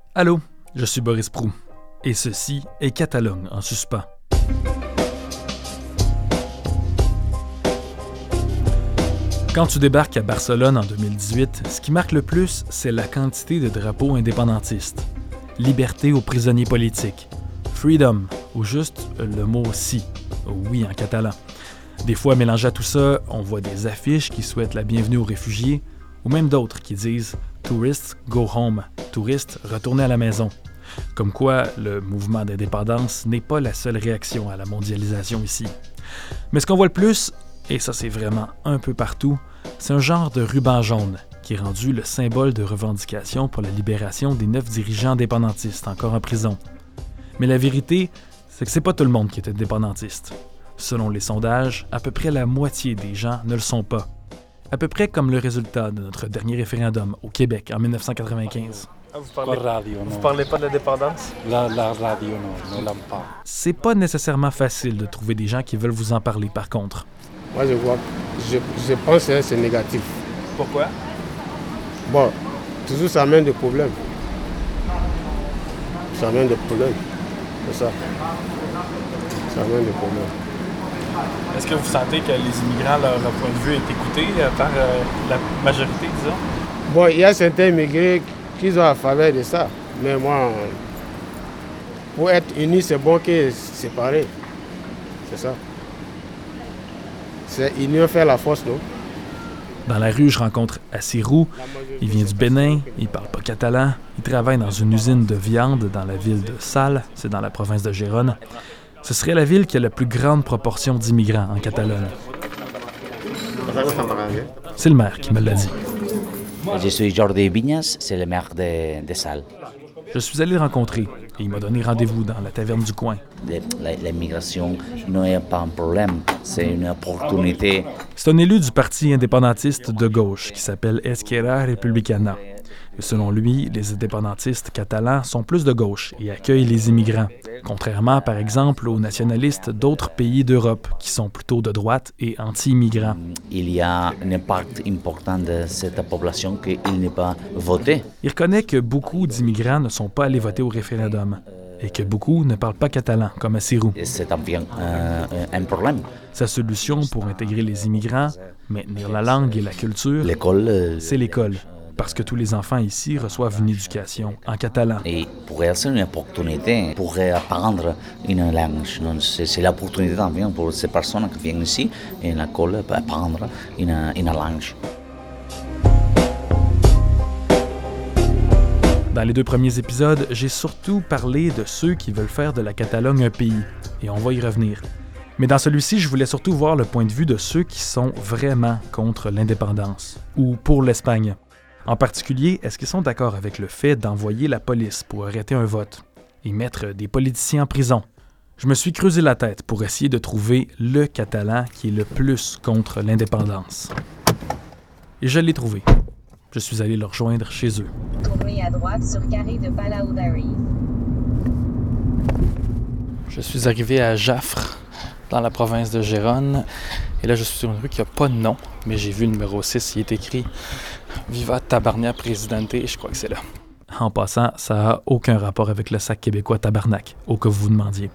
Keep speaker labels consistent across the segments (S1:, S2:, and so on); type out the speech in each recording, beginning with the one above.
S1: Allô, je suis Boris Proulx, et ceci est Catalogne en suspens. Quand tu débarques à Barcelone en 2018, ce qui marque le plus, c'est la quantité de drapeaux indépendantistes. Liberté aux prisonniers politiques. Freedom, ou juste le mot « si », oui en catalan. Des fois, mélangé à tout ça, on voit des affiches qui souhaitent la bienvenue aux réfugiés, ou même d'autres qui disent « Tourists, go home », touristes, retournez à la maison. Comme quoi, le mouvement d'indépendance n'est pas la seule réaction à la mondialisation ici. Mais ce qu'on voit le plus, et ça c'est vraiment un peu partout, c'est un genre de ruban jaune qui est rendu le symbole de revendication pour la libération des 9 dirigeants indépendantistes encore en prison. Mais la vérité, c'est que c'est pas tout le monde qui est indépendantiste. Selon les sondages, à peu près la moitié des gens ne le sont pas. À peu près comme le résultat de notre dernier référendum au Québec en 1995.
S2: Vous parlez pas de l'indépendance?
S3: La radio, non l'aime pas.
S1: C'est pas nécessairement facile de trouver des gens qui veulent vous en parler, par contre.
S4: Moi, je pense que c'est négatif.
S2: Pourquoi?
S4: Bon, toujours ça amène des problèmes. Ça amène des problèmes. C'est ça. Ça amène des problèmes.
S2: Est-ce que vous sentez que les immigrants, leur point de vue est écouté par la majorité, disons?
S4: Bon, il y a certains immigrés qui ont la faveur de ça. Mais moi, pour être unis, c'est bon que séparés. C'est ça. C'est union fait la force, non?
S1: Dans la rue, je rencontre Assirou. Il vient du Bénin, il parle pas catalan, il travaille dans une usine de viande dans la ville de Sal, c'est dans la province de Gérone. Ce serait la ville qui a la plus grande proportion d'immigrants en Catalogne. C'est le maire qui me l'a dit.
S5: Je suis Jordi Viñas, c'est le maire de Sal.
S1: Je suis allé le rencontrer et il m'a donné rendez-vous dans la taverne du coin.
S5: L'immigration n'est pas un problème, c'est une opportunité.
S1: C'est un élu du parti indépendantiste de gauche qui s'appelle Esquerra Republicana. Et selon lui, les indépendantistes catalans sont plus de gauche et accueillent les immigrants, contrairement par exemple aux nationalistes d'autres pays d'Europe qui sont plutôt de droite et anti-immigrants.
S5: Il y a une part importante de cette population qui n'est pas votée.
S1: Il reconnaît que beaucoup d'immigrants ne sont pas allés voter au référendum et que beaucoup ne parlent pas catalan, comme Assirou.
S5: C'est bien un problème.
S1: Sa solution pour intégrer les immigrants, maintenir la langue et la culture, c'est l'école. Parce que tous les enfants ici reçoivent une éducation en catalan.
S5: Et pour elles, c'est une opportunité pour apprendre une langue. C'est l'opportunité también pour ces personnes qui viennent ici et l'école pour apprendre une langue.
S1: Dans les 2 premiers épisodes, j'ai surtout parlé de ceux qui veulent faire de la Catalogne un pays, et on va y revenir. Mais dans celui-ci, je voulais surtout voir le point de vue de ceux qui sont vraiment contre l'indépendance, ou pour l'Espagne. En particulier, est-ce qu'ils sont d'accord avec le fait d'envoyer la police pour arrêter un vote et mettre des politiciens en prison? Je me suis creusé la tête pour essayer de trouver le Catalan qui est le plus contre l'indépendance. Et je l'ai trouvé. Je suis allé le rejoindre chez eux.
S6: Tournez à droite sur carré de Palaudari.
S2: Je suis arrivé à Jafre, dans la province de Gérone. Et là, je suis sur une rue qui n'a pas de nom, mais j'ai vu le numéro 6, il est écrit « Viva Tabarnia Presidente », et je crois que c'est là.
S1: En passant, ça n'a aucun rapport avec le sac québécois Tabarnak, au cas où vous vous demandiez.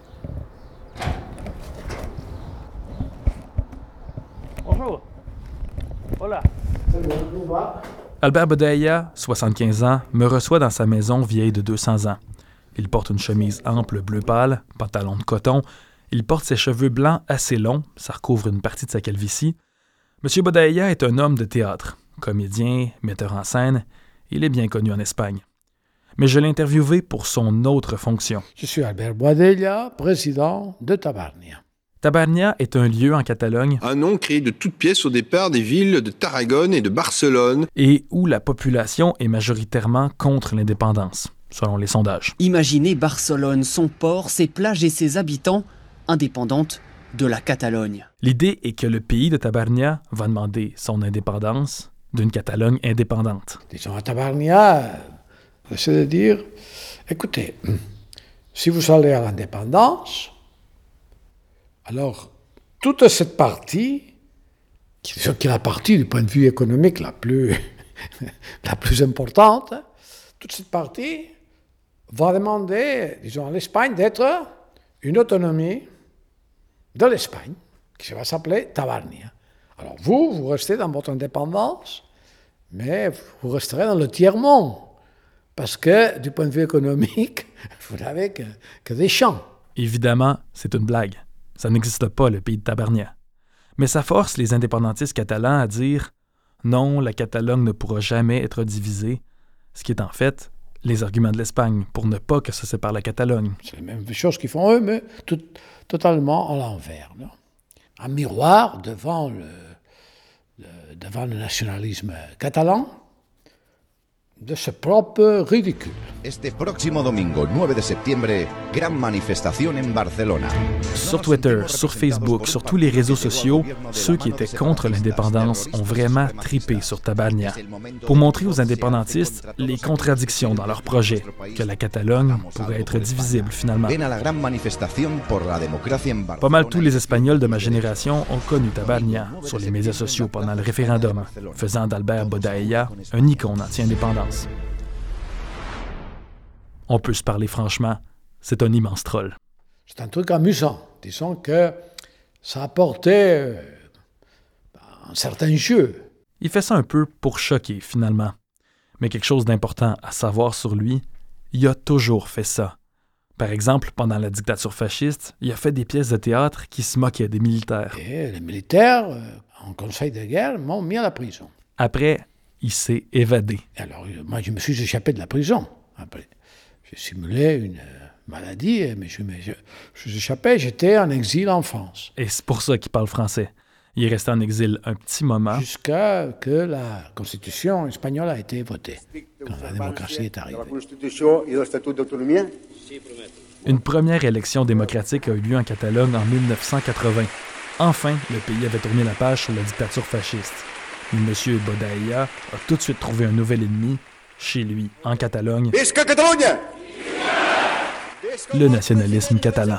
S2: Bonjour. Hola.
S1: Albert Bodaya, 75 ans, me reçoit dans sa maison vieille de 200 ans. Il porte une chemise ample bleu pâle, pantalon de coton. Il porte ses cheveux blancs assez longs, ça recouvre une partie de sa calvitie. M. Bodaya est un homme de théâtre, comédien, metteur en scène. Il est bien connu en Espagne. Mais je l'ai interviewé pour son autre fonction.
S3: Je suis Albert Boadella, président de Tabarnia.
S1: Tabarnia est un lieu en Catalogne.
S7: Un nom créé de toutes pièces au départ des villes de Tarragone et de Barcelone.
S1: Et où la population est majoritairement contre l'indépendance, selon les sondages.
S8: Imaginez Barcelone, son port, ses plages et ses habitants, indépendante de la Catalogne.
S1: L'idée est que le pays de Tabarnia va demander son indépendance d'une Catalogne indépendante.
S3: Disons à Tabarnia, c'est de dire, écoutez, si vous allez à l'indépendance, alors toute cette partie, qui est la partie du point de vue économique la plus importante, toute cette partie va demander, disons, à l'Espagne d'être une autonomie de l'Espagne, qui va s'appeler Tabarnia. Alors vous restez dans votre indépendance, mais vous resterez dans le tiers-monde, parce que du point de vue économique, vous n'avez que des champs.
S1: Évidemment, c'est une blague. Ça n'existe pas, le pays de Tabarnia. Mais ça force les indépendantistes catalans à dire « Non, la Catalogne ne pourra jamais être divisée », ce qui est en fait les arguments de l'Espagne pour ne pas que se sépare la Catalogne.
S3: C'est la même chose qu'ils font eux, mais totalement à l'envers. Non? Un miroir devant le nationalisme catalan, de ce propre ridicule.
S9: Este próximo domingo, 9 de septiembre, gran manifestación en Barcelona.
S1: Sur Twitter, sur Facebook, sur tous les réseaux sociaux, ceux qui étaient contre l'indépendance ont vraiment tripé sur Tabarnia pour montrer aux indépendantistes les contradictions dans leur projet, que la Catalogne pourrait être divisible finalement. Pas mal tous les Espagnols de ma génération ont connu Tabarnia sur les médias sociaux pendant le référendum, faisant d'Albert Boadella un icône anti-indépendance. On peut se parler franchement, c'est un immense troll.
S3: C'est un truc amusant. Disons que ça apportait un certain jeu.
S1: Il fait ça un peu pour choquer, finalement. Mais quelque chose d'important à savoir sur lui, il a toujours fait ça. Par exemple, pendant la dictature fasciste, il a fait des pièces de théâtre qui se moquaient des militaires.
S3: Et les militaires, en conseil de guerre, m'ont mis à la prison.
S1: Après, il s'est évadé.
S3: Alors, moi, je me suis échappé de la prison. Après, j'ai simulé une maladie, mais je suis échappé, j'étais en exil en France.
S1: Et c'est pour ça qu'il parle français. Il est resté en exil un petit moment.
S3: Jusqu'à que la Constitution espagnole a été votée, quand la démocratie est arrivée.
S1: Une première élection démocratique a eu lieu en Catalogne en 1980. Enfin, le pays avait tourné la page sur la dictature fasciste. Mais M. Boadella a tout de suite trouvé un nouvel ennemi, chez lui, en Catalogne. Le nationalisme catalan.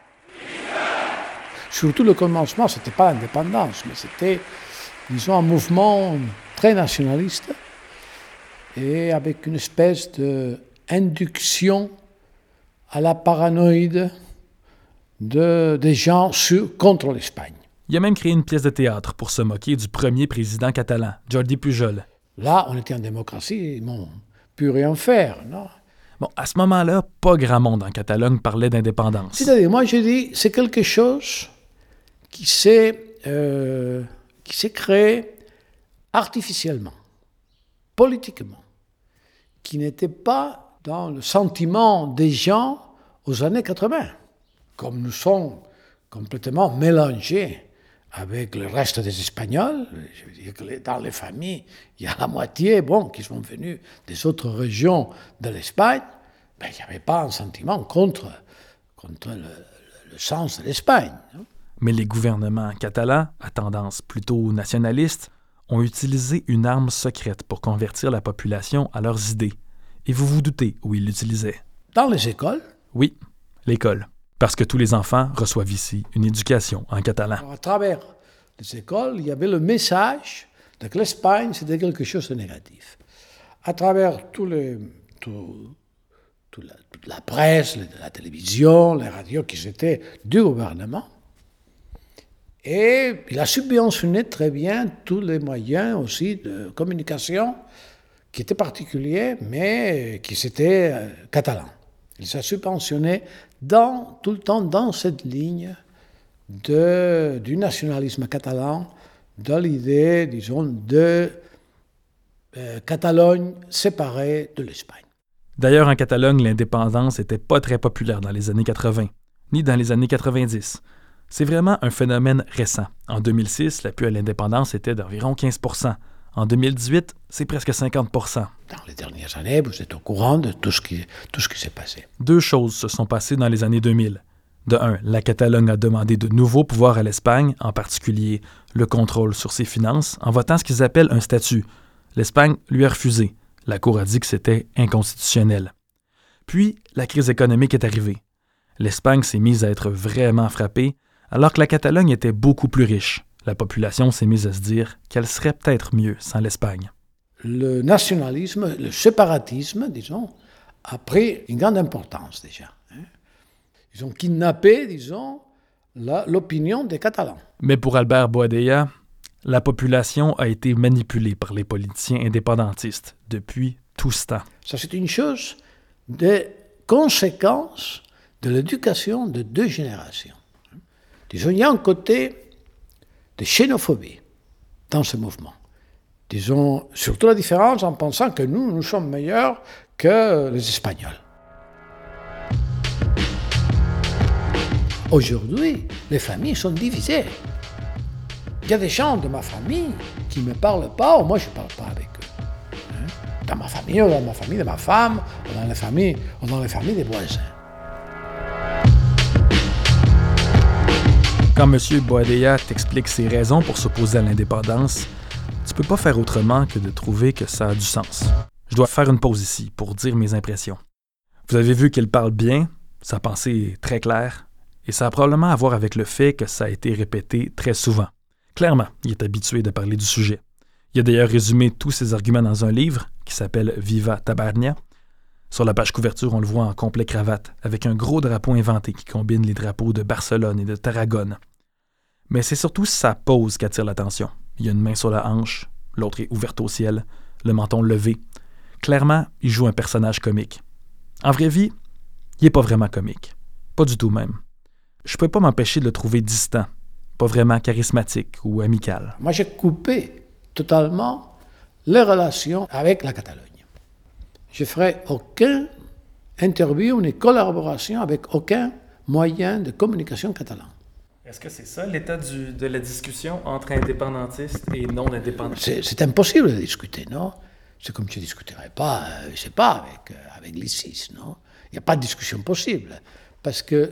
S3: Surtout le commencement, ce n'était pas l'indépendance, mais c'était, disons, un mouvement très nationaliste et avec une espèce d'induction à la paranoïde des gens contre l'Espagne.
S1: Il a même créé une pièce de théâtre pour se moquer du premier président catalan, Jordi Pujol.
S3: Là, on était en démocratie, ils n'ont pu rien faire, non?
S1: Bon, à ce moment-là, pas grand monde en Catalogne parlait d'indépendance.
S3: C'est-à-dire, moi, je dis, c'est quelque chose qui s'est créé artificiellement, politiquement, qui n'était pas dans le sentiment des gens aux années 80. Comme nous sommes complètement mélangés avec le reste des Espagnols, je veux dire que dans les familles, il y a la moitié, qui sont venus des autres régions de l'Espagne, il n'y avait pas un sentiment contre le sens de l'Espagne.
S1: Mais les gouvernements catalans, à tendance plutôt nationaliste, ont utilisé une arme secrète pour convertir la population à leurs idées. Et vous vous doutez où ils l'utilisaient?
S3: Dans les écoles?
S1: Oui, l'école. Parce que tous les enfants reçoivent ici une éducation en catalan.
S3: Alors, à travers les écoles, il y avait le message de que l'Espagne, c'était quelque chose de négatif. À travers toute la presse, la télévision, les radios qui étaient du gouvernement. Et il a subventionné très bien tous les moyens aussi de communication qui étaient particuliers, mais qui étaient catalans. Il s'est subventionné tout le temps dans cette ligne du nationalisme catalan, de l'idée, disons, de Catalogne séparée de l'Espagne.
S1: D'ailleurs, en Catalogne, l'indépendance n'était pas très populaire dans les années 80, ni dans les années 90. C'est vraiment un phénomène récent. En 2006, l'appui à l'indépendance était d'environ 15 %. En 2018, c'est presque 50 %.
S3: Dans les dernières années, vous êtes au courant de tout ce qui s'est passé.
S1: Deux choses se sont passées dans les années 2000. De un, la Catalogne a demandé de nouveaux pouvoirs à l'Espagne, en particulier le contrôle sur ses finances, en votant ce qu'ils appellent un statut. L'Espagne lui a refusé. La Cour a dit que c'était inconstitutionnel. Puis, la crise économique est arrivée. L'Espagne s'est mise à être vraiment frappée, alors que la Catalogne était beaucoup plus riche. La population s'est mise à se dire qu'elle serait peut-être mieux sans l'Espagne.
S3: Le nationalisme, le séparatisme, disons, a pris une grande importance déjà. Ils ont kidnappé, disons, l'opinion des Catalans.
S1: Mais pour Albert Boadella, la population a été manipulée par les politiciens indépendantistes depuis tout ce temps.
S3: Ça, c'est une chose des conséquences de l'éducation de 2 générations. Disons, il y a un côté de xénophobie dans ce mouvement. Disons, surtout la différence en pensant que nous sommes meilleurs que les Espagnols. Aujourd'hui, les familles sont divisées. Il y a des gens de ma famille qui ne me parlent pas, ou moi je ne parle pas avec eux. Dans ma famille, ou dans la famille de ma femme, ou dans les familles des voisins.
S1: Quand M. Boadella t'explique ses raisons pour s'opposer à l'indépendance, tu peux pas faire autrement que de trouver que ça a du sens. Je dois faire une pause ici pour dire mes impressions. Vous avez vu qu'il parle bien, sa pensée est très claire, et ça a probablement à voir avec le fait que ça a été répété très souvent. Clairement, il est habitué de parler du sujet. Il a d'ailleurs résumé tous ses arguments dans un livre qui s'appelle « Viva Tabarnia ». Sur la page couverture, on le voit en complet cravate, avec un gros drapeau inventé qui combine les drapeaux de Barcelone et de Tarragone. Mais c'est surtout sa pose qui attire l'attention. Il y a une main sur la hanche, l'autre est ouverte au ciel, le menton levé. Clairement, il joue un personnage comique. En vraie vie, il n'est pas vraiment comique. Pas du tout même. Je ne peux pas m'empêcher de le trouver distant, pas vraiment charismatique ou amical.
S3: Moi, j'ai coupé totalement les relations avec la Catalogne. Je ne ferai aucune interview ni collaboration avec aucun moyen de communication catalan.
S1: Est-ce que c'est ça l'état de la discussion entre indépendantistes et non-indépendantistes?
S3: C'est impossible de discuter, non? C'est comme tu ne discuterais pas, je ne sais pas, avec l'ISIS, non? Il n'y a pas de discussion possible. Parce que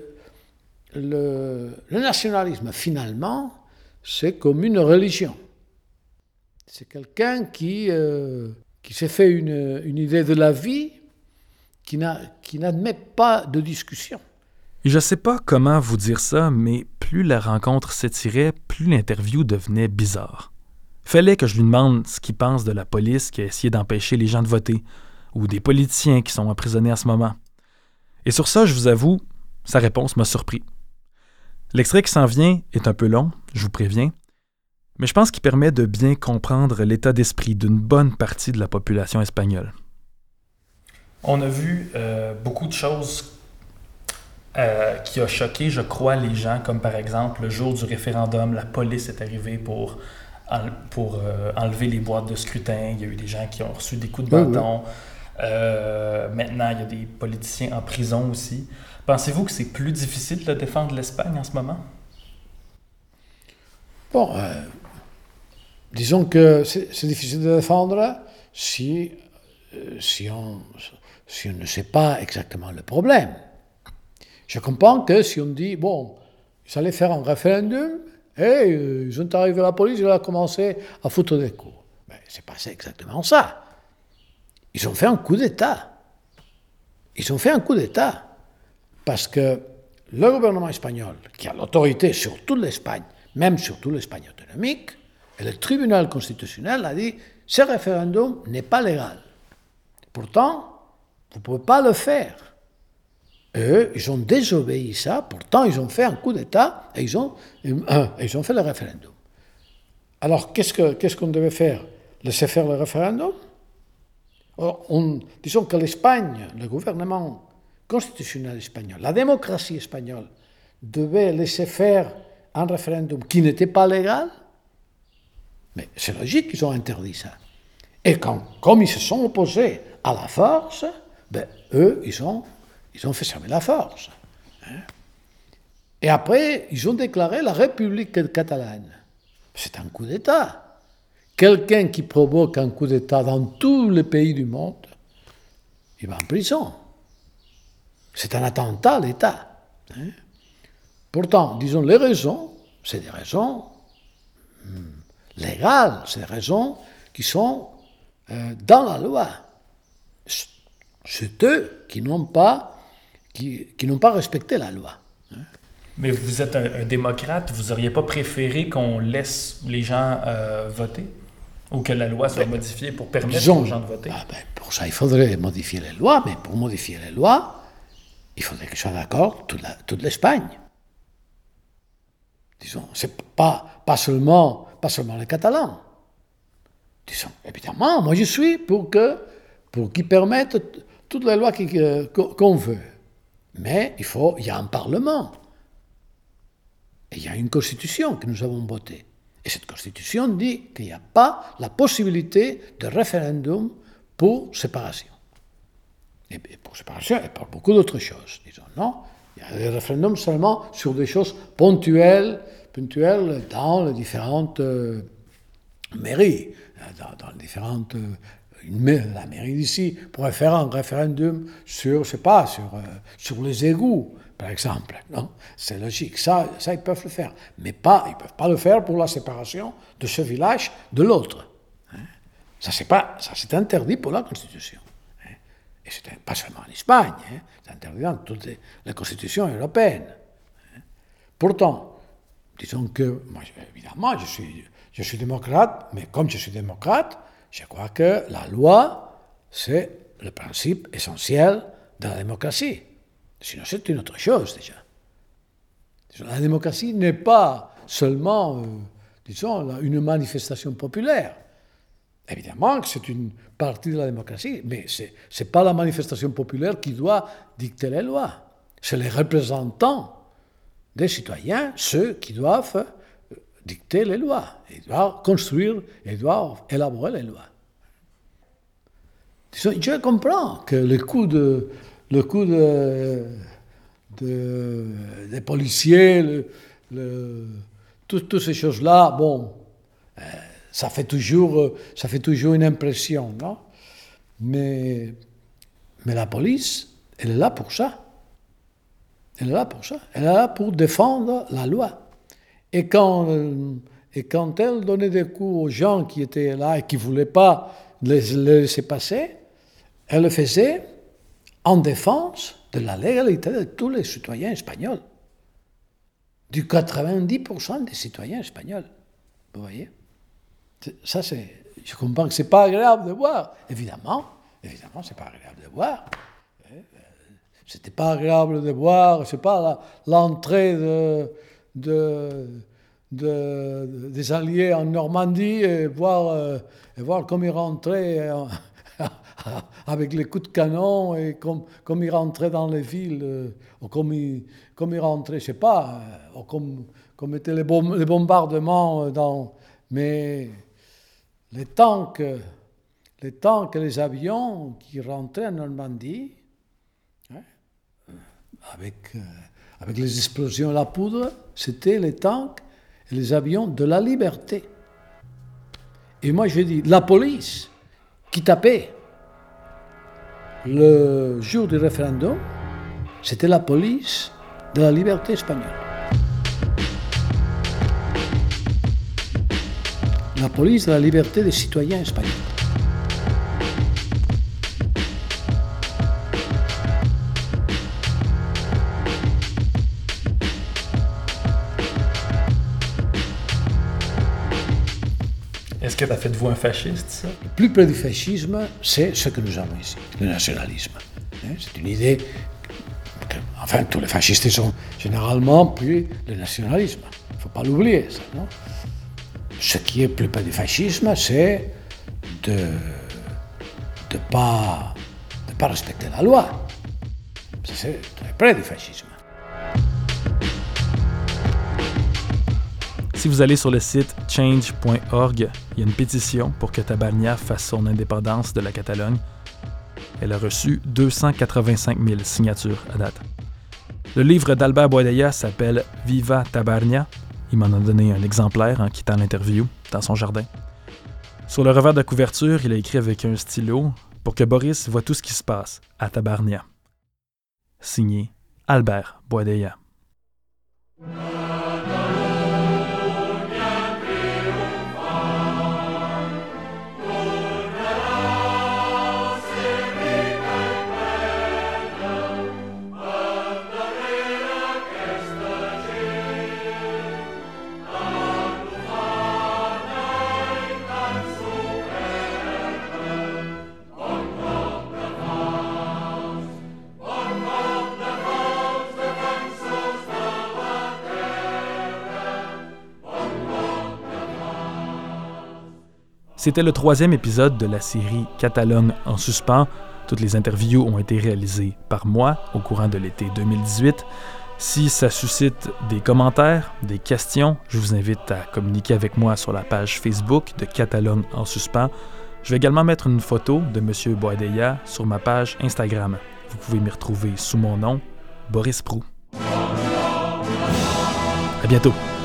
S3: le nationalisme, finalement, c'est comme une religion. C'est quelqu'un qui s'est fait une idée de la vie qui n'admet pas de discussion.
S1: Et je ne sais pas comment vous dire ça, mais plus la rencontre s'étirait, plus l'interview devenait bizarre. Fallait que je lui demande ce qu'il pense de la police qui a essayé d'empêcher les gens de voter, ou des politiciens qui sont emprisonnés à ce moment. Et sur ça, je vous avoue, sa réponse m'a surpris. L'extrait qui s'en vient est un peu long, je vous préviens, mais je pense qu'il permet de bien comprendre l'état d'esprit d'une bonne partie de la population espagnole. On a vu beaucoup de choses qui ont choqué, je crois, les gens, comme par exemple le jour du référendum, la police est arrivée pour enlever les boîtes de scrutin. Il y a eu des gens qui ont reçu des coups de bâton. Maintenant, il y a des politiciens en prison aussi. Pensez-vous que c'est plus difficile de défendre l'Espagne en ce moment?
S3: Bon, disons que c'est difficile de défendre si on ne sait pas exactement le problème. Je comprends que si on dit, bon, ils allaient faire un référendum, et ils sont arrivés à la police, ils ont commencé à foutre des coups. Mais c'est pas exactement ça. Ils ont fait un coup d'État. Ils ont fait un coup d'État. Parce que le gouvernement espagnol, qui a l'autorité sur toute l'Espagne, même sur toute l'Espagne autonome, et le tribunal constitutionnel a dit, ce référendum n'est pas légal. Pourtant, vous ne pouvez pas le faire. Eux, ils ont désobéi ça, pourtant ils ont fait un coup d'État et ils ont fait le référendum. Alors, qu'est-ce qu'on devait faire? Laisser faire le référendum? Disons que l'Espagne, le gouvernement constitutionnel espagnol, la démocratie espagnole, devait laisser faire un référendum qui n'était pas légal. Mais c'est logique qu'ils ont interdit ça. Et comme ils se sont opposés à la force, eux, ils ont fait fermer la force. Et après, ils ont déclaré la République catalane. C'est un coup d'État. Quelqu'un qui provoque un coup d'État dans tous les pays du monde, il va en prison. C'est un attentat à l'État. Pourtant, disons, les raisons, c'est des raisons légales, c'est des raisons qui sont dans la loi. C'est eux qui n'ont pas respecté la loi.
S1: Mais vous êtes un démocrate, vous n'auriez pas préféré qu'on laisse les gens voter? Ou que la loi soit modifiée pour permettre
S3: disons,
S1: aux gens de voter.
S3: Pour ça, il faudrait modifier les lois, mais pour modifier les lois, il faudrait que soit d'accord toute l'Espagne. Disons, c'est pas seulement les Catalans. Disons, évidemment, moi je suis pour qu'ils permettent toutes les lois qu'on veut. Mais il y a un Parlement. Et il y a une Constitution que nous avons votée. Et cette Constitution dit qu'il n'y a pas la possibilité de référendum pour séparation. Et pour séparation et pour beaucoup d'autres choses, disons, non? Il y a des référendums seulement sur des choses ponctuelles dans les différentes mairies. Dans les différentes... la mairie d'ici pourrait faire un référendum sur les égouts, par exemple. Non, c'est logique. Ça, ils peuvent le faire. Mais ils ne peuvent pas le faire pour la séparation de ce village de l'autre. Ça, c'est interdit pour la Constitution. Et c'est pas seulement en Espagne. C'est interdit dans toutes les constitutions européennes. Pourtant, disons que, moi, évidemment, je suis démocrate, mais comme je suis démocrate, je crois que la loi, c'est le principe essentiel de la démocratie. Sinon, c'est une autre chose, déjà. La démocratie n'est pas seulement, une manifestation populaire. Évidemment que c'est une partie de la démocratie, mais ce n'est pas la manifestation populaire qui doit dicter les lois. C'est les représentants des citoyens, ceux qui doivent dicter les lois. Ils doivent construire, ils doivent élaborer les lois. Je comprends que le coup des policiers, toutes ces choses-là, bon, ça fait toujours une impression, non? Mais la police, elle est là pour ça. Elle est là pour ça. Elle est là pour défendre la loi. Et quand elle donnait des coups aux gens qui étaient là et qui ne voulaient pas les laisser passer, elle le faisait en défense de la légalité de tous les citoyens espagnols. Du 90% des citoyens espagnols. Vous voyez? Ça, je comprends que ce n'est pas agréable de voir. Évidemment, ce n'est pas agréable de voir. C'était pas agréable de voir, c'est pas l'entrée des Alliés en Normandie et voir comme ils rentraient avec les coups de canon et comme ils rentraient dans les villes, ou comme ils rentraient, je sais pas, ou comme étaient les bombardements mais les tanks et les avions qui rentraient en Normandie, avec les explosions à la poudre, c'était les tanks et les avions de la liberté. Et moi, je dis, la police qui tapait le jour du référendum, c'était la police de la liberté espagnole. La police de la liberté des citoyens espagnols.
S1: Est-ce que ça fait de vous un fasciste, ça?
S3: Le plus près du fascisme, c'est ce que nous avons ici, le nationalisme. C'est une idée que, enfin, tous les fascistes sont généralement pris le nationalisme. Il ne faut pas l'oublier, ça, non? Ce qui est plus près du fascisme, c'est de ne pas respecter la loi. Ça, c'est très près du fascisme.
S1: Si vous allez sur le site change.org, il y a une pétition pour que Tabarnia fasse son indépendance de la Catalogne. Elle a reçu 285 000 signatures à date. Le livre d'Albert Boadella s'appelle « Viva Tabarnia ». Il m'en a donné un exemplaire en quittant l'interview dans son jardin. Sur le revers de la couverture, il a écrit avec un stylo pour que Boris voit tout ce qui se passe à Tabarnia. Signé Albert Boadella. C'était le 3e épisode de la série Catalogne en suspens. Toutes les interviews ont été réalisées par moi au courant de l'été 2018. Si ça suscite des commentaires, des questions, je vous invite à communiquer avec moi sur la page Facebook de Catalogne en suspens. Je vais également mettre une photo de M. Boadella sur ma page Instagram. Vous pouvez m'y retrouver sous mon nom, Boris Proulx. À bientôt!